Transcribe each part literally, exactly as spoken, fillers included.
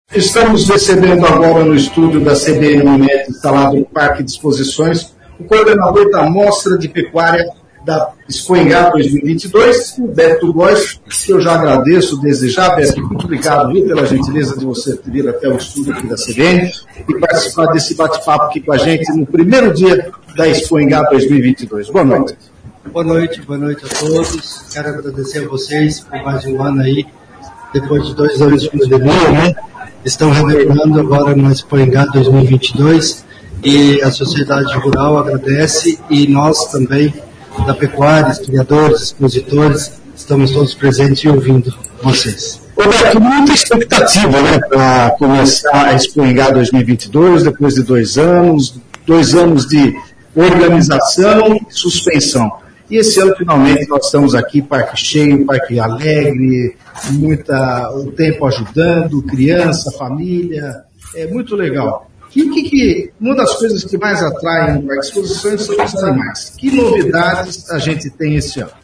Estamos recebendo agora no estúdio da C B N Unimed, instalado no Parque de Exposições, o coordenador da Mostra de Pecuária da Expoingá dois mil e vinte e dois, o Beto Góes, que eu já agradeço desde já. Beto, muito obrigado, viu, pela gentileza de você vir até o estúdio aqui da C B N e participar desse bate-papo aqui com a gente no primeiro dia da Expoingá dois mil e vinte e dois. Boa noite. Boa noite, boa noite a todos. Quero agradecer a vocês por mais um ano aí, depois de dois anos de pandemia, né? Estão retornando agora no Expoingá dois mil e vinte e dois e a sociedade rural agradece, e nós também, da pecuária, historiadores, expositores, estamos todos presentes e ouvindo vocês. Roberto, muita expectativa, né, para começar a Expoingá dois mil e vinte e dois, depois de dois anos, dois anos de organização e suspensão. E esse ano, finalmente, nós estamos aqui, parque cheio, parque alegre, muita, o tempo ajudando, criança, família, é muito legal. Que, que, que, uma das coisas que mais atrai no Parque de Exposições são os animais. Que novidades a gente tem esse ano?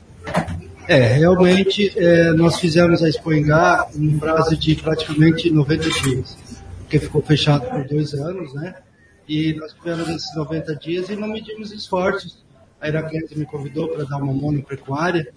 É, realmente, é, nós fizemos a Expoingá em prazo de praticamente noventa dias, porque ficou fechado por dois anos, né? E nós tivemos esses noventa dias e não medimos esforços. A Iraquense me convidou para dar uma monopecuária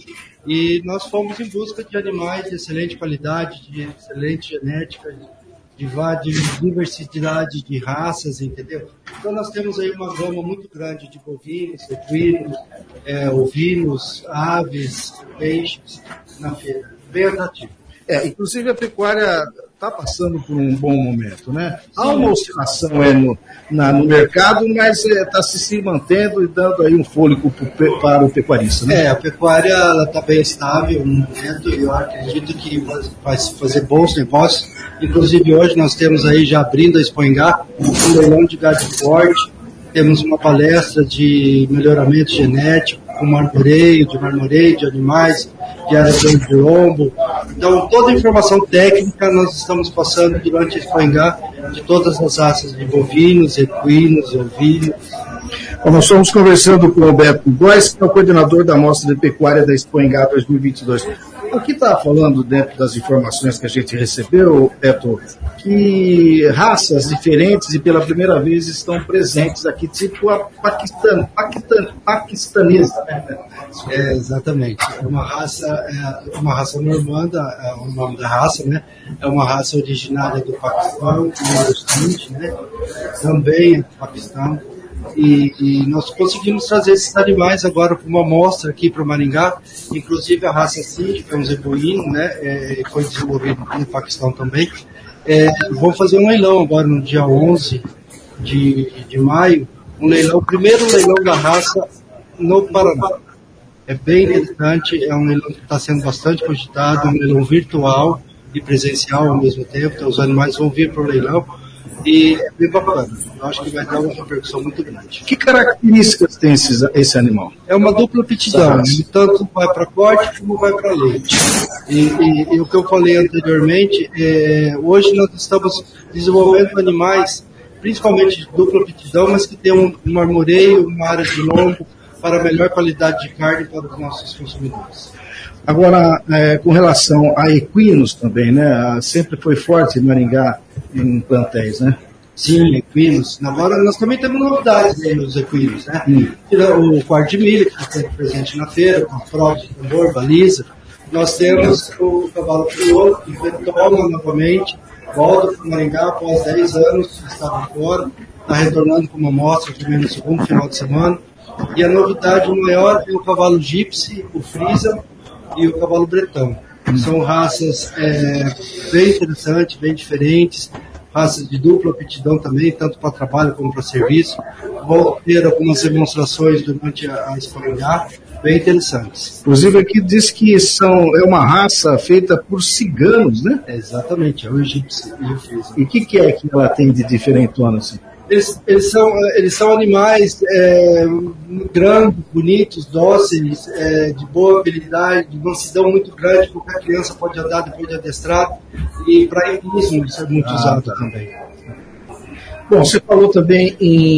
e nós fomos em busca de animais de excelente qualidade, de excelente genética, de, de diversidade de raças, entendeu? Então nós temos aí uma gama muito grande de bovinos, equinos, é, ovinos, aves, peixes na feira. Bem atrativo. É, inclusive a pecuária está passando por um bom momento, né? Há uma oscilação é, no, na, no mercado, mas está é, se, se mantendo e dando aí um fôlego pro, para o pecuarista, né? É, a pecuária está bem estável no momento e eu acredito que vai fazer bons negócios. Inclusive hoje nós temos aí, já abrindo a Expoingá, um leilão de gado de corte, temos uma palestra de melhoramento genético, com marmoreio, de marmoreio, de animais, de arações de lombo. Então, toda a informação técnica nós estamos passando durante a Expoingá de todas as raças de bovinos, equinos, ovinos. Bom, nós estamos conversando com o Beto Góes, que é o coordenador da Mostra de Pecuária da Expoingá dois mil e vinte e dois. O que está falando dentro das informações que a gente recebeu, Beto, que raças diferentes e pela primeira vez estão presentes aqui, tipo a paquistan, paquistan, paquistanesa. É, exatamente. É uma raça, é uma raça normanda, é o nome da raça, né? É uma raça originária do Paquistão, do né? Também é do Paquistão. E, e nós conseguimos trazer esses animais agora para uma amostra aqui para o Maringá, inclusive a raça Sindh, que é um zebuíno, né, é, foi desenvolvido no Paquistão também. É, vamos fazer um leilão agora no dia onze de, de maio, um leilão, o primeiro leilão da raça no Paraná. É bem interessante, é um leilão que está sendo bastante cogitado, um leilão virtual e presencial ao mesmo tempo, então os animais vão vir para o leilão. E é bem bacana. Eu acho que vai dar uma repercussão muito grande. Que características tem esse, esse animal? É uma dupla aptidão. Ele tanto vai para corte como vai para leite. E, e, e o que eu falei anteriormente, é, hoje nós estamos desenvolvendo animais, principalmente de dupla aptidão, mas que tem um, um marmoreio, uma área de lombo, para melhor qualidade de carne para os nossos consumidores. Agora, é, com relação a equinos também, né? Sempre foi forte em Maringá em plantéis, né? Sim, equinos. Agora nós também temos novidades aí nos equinos, né? Hum. O quarto de milha, que está sempre presente na feira, com fralda de tambor, baliza. Nós temos o cavalo crioulo, que retoma novamente, volta para o Maringá após dez anos, estava fora, está retornando com uma amostra também no segundo final de semana. E a novidade maior é o cavalo Gypsy, o Frisa e o cavalo Bretão. São raças é, bem interessantes, bem diferentes, raças de dupla aptidão também, tanto para trabalho como para serviço. Vou ter algumas demonstrações durante a, a Expoingá, bem interessantes. Inclusive aqui diz que são, é uma raça feita por ciganos, né? É, exatamente, é o Gypsy e o Frisa. E o que, que é que ela tem de diferentona assim? Eles, eles, são, eles são animais é, grandes, bonitos, dóceis, é, de boa habilidade, de mansidão muito grande, qualquer criança pode andar depois de adestrado, e para equinismo isso é muito ah, usado tá. também. Bom, você falou também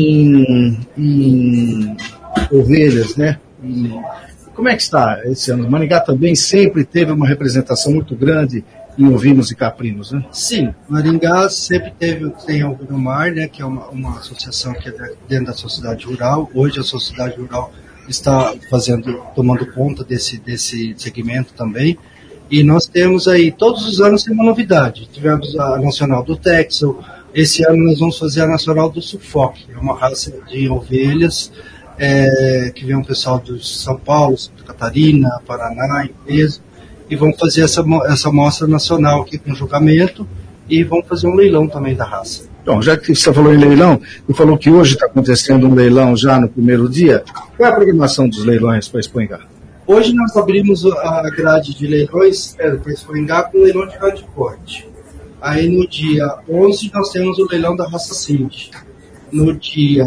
em, em ovelhas, né? E como é que está esse ano? Maringá também sempre teve uma representação muito grande em ovinos e caprinos, né? Sim, Maringá sempre teve, tem a Ovinomar, né, que é uma, uma associação que é dentro da sociedade rural. Hoje a sociedade rural está fazendo, tomando conta desse, desse segmento também. E nós temos aí, todos os anos tem uma novidade. Tivemos a Nacional do Texel, esse ano nós vamos fazer a Nacional do Suffolk, é uma raça de ovelhas, é, que vem um pessoal de São Paulo, Santa Catarina, Paraná, em peso, e vão fazer essa, essa mostra nacional aqui com julgamento, e vão fazer um leilão também da raça. Bom, já que você falou em leilão, você falou que hoje está acontecendo um leilão já no primeiro dia. Qual é a programação dos leilões para Expoingá? Hoje nós abrimos a grade de leilões é, para Expoingá com leilão de grande corte. Aí no dia onze nós temos o leilão da raça Cindy. No dia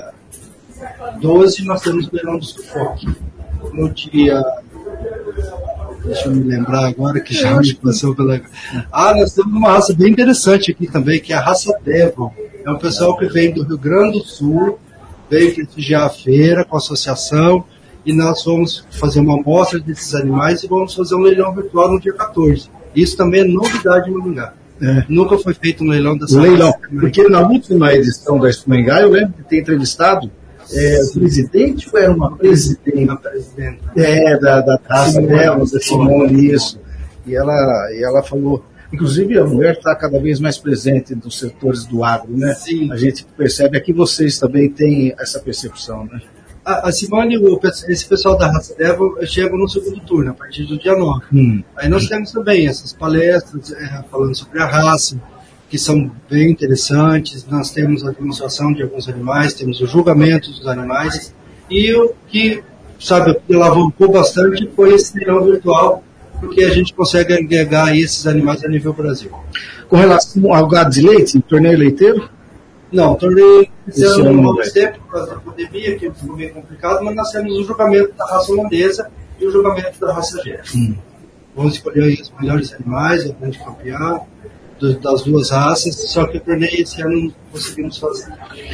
doze nós temos o leilão do Suffolk. No dia... Deixa eu me lembrar agora que já me passou pela... Ah, nós temos uma raça bem interessante aqui também, que é a raça Devon. É um pessoal que vem do Rio Grande do Sul, veio prestigiar a feira com a associação, e nós vamos fazer uma amostra desses animais e vamos fazer um leilão virtual no dia quatorze. Isso também é novidade no Maringá. É. Nunca foi feito um leilão dessa leilão, raça. Porque na última edição da Expoingá, eu lembro de ter entrevistado é, o presidente ou era uma presidente? Uma presidenta. É, da, da raça dela, da Simone, isso. E ela, e ela falou, inclusive a mulher está cada vez mais presente nos setores do agro, né? Sim. A gente percebe, aqui vocês também têm essa percepção, né? A, a Simone, o, esse pessoal da raça Devon chegam no segundo turno, a partir do dia nove. Hum. Aí nós temos também essas palestras é, falando sobre a raça, que são bem interessantes. Nós temos a demonstração de alguns animais, temos o julgamento dos animais, e o que, sabe, alavancou bastante foi esse leilão virtual, porque a gente consegue agregar aí esses animais a nível Brasil. Com relação ao gado de leite, torneio leiteiro? Não, torneio esse ano não vamos ter por causa da pandemia, que ficou bem complicado, mas nós temos o julgamento da raça holandesa e o julgamento da raça Jersey. Hum. Vamos escolher aí os melhores animais, o grande campeão das duas raças, só que o torneio esse ano não conseguimos fazer.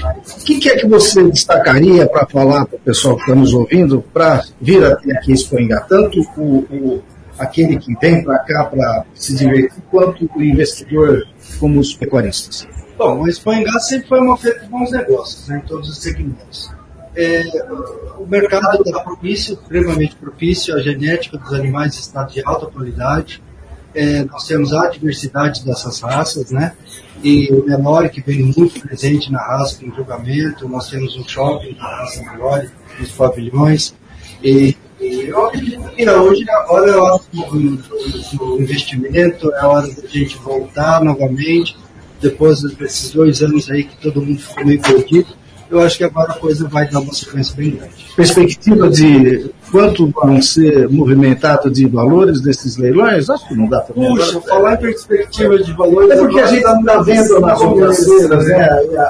O que, que é que você destacaria para falar para o pessoal que está nos ouvindo, para vir até aqui Expoingá? Tanto o, o, aquele que vem para cá para se divertir, quanto o investidor, como os pecuaristas? Bom, a Expoingá sempre foi uma feita de bons negócios, né, em todos os segmentos. É, o mercado está propício, extremamente propício, a genética dos animais está de alta qualidade. É, nós temos a diversidade dessas raças, né? E o Nelore, que vem muito presente na raça, com julgamento. Nós temos um shopping da raça Nelore, nos pavilhões. E, e eu acredito que hoje agora é a hora do, do investimento, é a hora da gente voltar novamente, depois desses dois anos aí que todo mundo ficou meio perdido. Eu acho que agora a coisa vai dar uma sequência bem grande. Perspectiva de quanto vão ser movimentados de valores desses leilões? Acho que não dá para ver. Puxa, falar em perspectiva de valores... É porque a gente não está vendo nas outras feiras, né,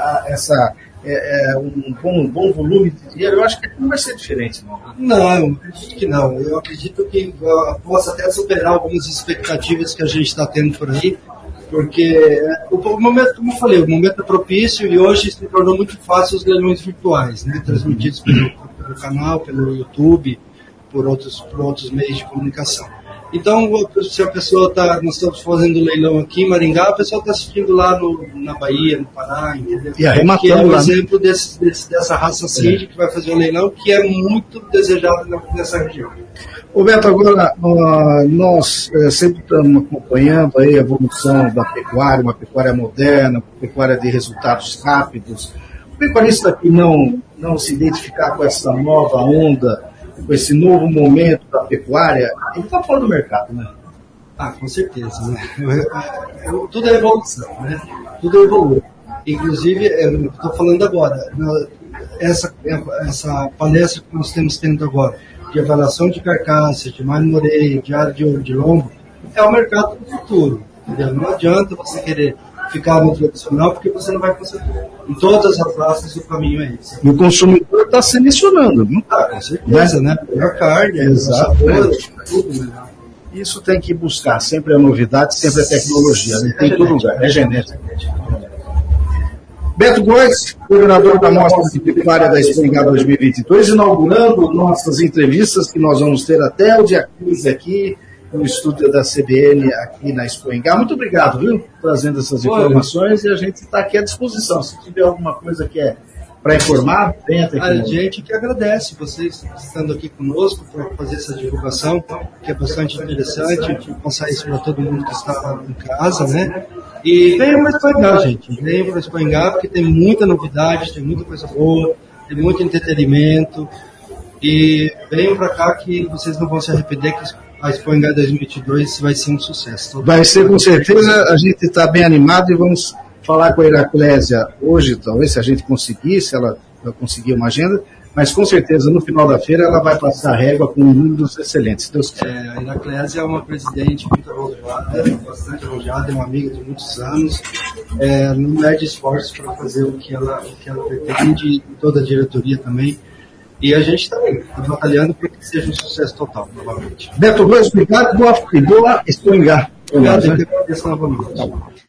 essa, é, é, um, bom, um bom volume de dinheiro. Eu acho que não vai ser diferente. Não, não eu acredito que não. Eu acredito que uh, possa até superar algumas expectativas que a gente está tendo por aí. Porque o, o momento, como eu falei, o momento é propício e hoje se tornou muito fácil os leilões virtuais, né, transmitidos pelo, pelo canal, pelo YouTube, por outros, por outros meios de comunicação. Então, se a pessoa está, nós estamos fazendo leilão aqui em Maringá, a pessoa está assistindo lá no, na Bahia, no Pará, entendeu? E arrematando que é um lá, exemplo desse, desse, dessa raça Cindy, é. que vai fazer um leilão que é muito desejado nessa região. Roberto, agora nós é, sempre estamos acompanhando aí a evolução da pecuária, uma pecuária moderna, uma pecuária de resultados rápidos. O pecuarista que não, não se identificar com essa nova onda, com esse novo momento da pecuária, ele está fora do mercado, né? Ah, com certeza, né? Tudo é evolução, né? Tudo evolui. Inclusive, eu estou falando agora, essa, essa palestra que nós estamos tendo agora, de avaliação de carcaça, de marmoreio, de área de ouro, de lombo, é o mercado do futuro. Entendeu? Não adianta você querer ficar no tradicional, porque você não vai conseguir. Em todas as raças o caminho é esse. E o consumidor está selecionando, não está? Ah, com certeza, né? Melhor carne, exato, sabor, tudo melhor. Isso tem que buscar, sempre é novidade, sempre é tecnologia, não tem em todo lugar, é genética. Beto Góes, coordenador da Mostra de Pecuária da Expoingá dois mil e vinte e dois, inaugurando nossas entrevistas que nós vamos ter até o dia quinze aqui no estúdio da C B N aqui na Expo Engá. Muito obrigado, viu, por trazendo essas informações, e a gente está aqui à disposição. Se tiver alguma coisa que é para informar, venha até aqui. A gente que agradece vocês estando aqui conosco para fazer essa divulgação, que é bastante interessante, passar isso para todo mundo que está em casa, né? E venham para Expo Engá, gente. Venham para Expo Engá, porque tem muita novidade, tem muita coisa boa, tem muito entretenimento. E venham para cá que vocês não vão se arrepender, que a Expo Engá dois mil e vinte e dois vai ser um sucesso. Vai ser com certeza, a gente está bem animado e vamos falar com a Heraclésia hoje, talvez, se a gente conseguir, se ela conseguir uma agenda, mas com certeza no final da feira ela vai passar a régua com números excelentes, se Deus quiser. É, a Heraclésia é uma presidente muito elogiada, bastante elogiada, é uma amiga de muitos anos, é, não mede esforços para fazer o que ela, o que ela pretende, e toda a diretoria também. E a gente também está batalhando para que seja um sucesso total, novamente. Beto Rose, obrigado, boa, boa Expo Engá. Obrigado, e agradeço novamente.